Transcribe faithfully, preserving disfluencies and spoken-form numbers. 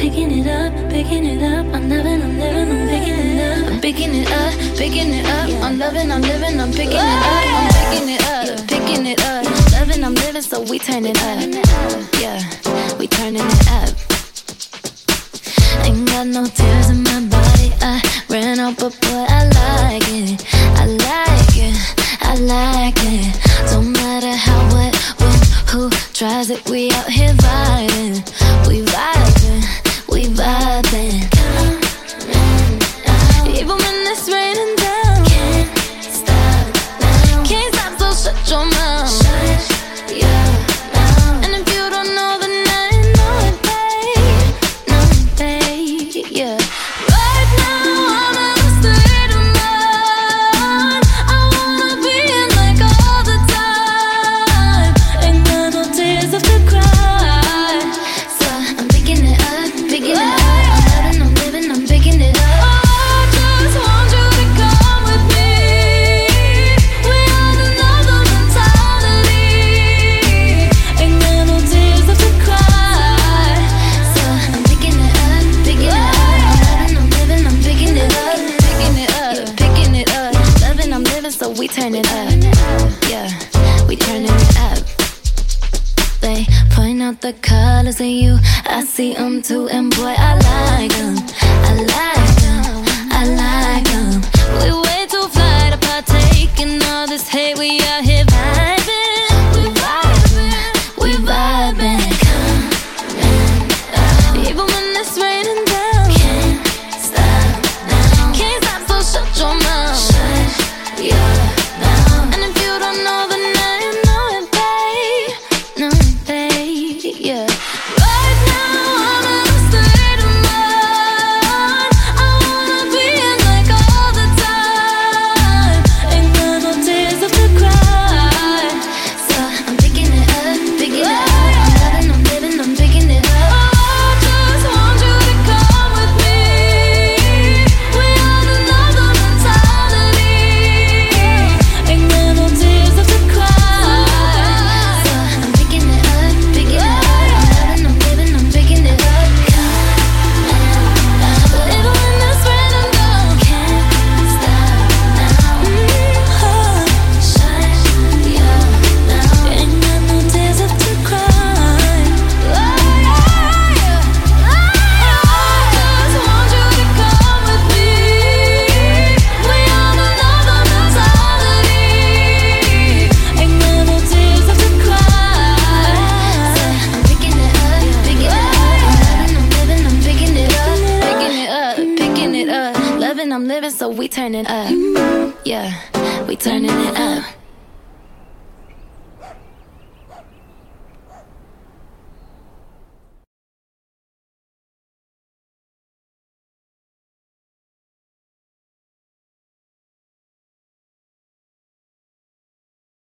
picking it up, picking it up. I'm loving, I'm living, I'm picking it up. I'm picking it up, picking it up. I'm loving, I'm living, I'm picking it up. I'm picking it up, picking it up. Loving, I'm living, so we turn it up. Yeah, we turning it up. Ain't got no tears in my body. I ran out, but boy, I like it. I like it, I like it. Don't matter how, what, when, who tries it. We out here vibing, we vibing, we vibing. Even when it's raining down, can't stop now. Can't stop, so shut your mouth. Shut your mouth. And if you don't know, then I know it, babe. Know it, babe, yeah. Right now, I'm in a state of mind. I wanna be in like all the time. Ain't got no tears left to cry. So I'm picking it up, picking it up. I'm loving, I'm living, I'm picking it up. So we turn it up, yeah, we turning it up. They point out the colors in you, I see them too, and boy, I like them, I like them, I like them. We way too fly to partake in all this hate, we out here vibing, we vibing, we vibing. Even when it's raining down, can't stop now. Can't stop, so shut your mouth. Yeah, now. And if you don't know, then I know it, babe. Know it, babe, yeah. Right now, I'm in a state of mind. I wanna be in like all the time. Ain't got no tears left to cry. So I'm picking it up, picking it up. I'm loving, I'm living, I'm picking it up. Oh, I just want you to come with me. We are another mentality. Ain't got no tears left to cry. So I'm picking it up, picking it up. I'm loving, I'm living, I'm picking it up. Even when it's rain, I'm gone. Can't stop now. Mm-hmm. Shut your mouth. Ain't got no tears left to cry. Oh, yeah. I just want you to come with me. We on another mentality. Ain't got no tears left to cry. So I'm picking it up, picking it up. I'm loving, I'm living, I'm picking it up. Picking it up, picking it up. Loving, I'm living, so we turn it up. Yeah, we turning it up.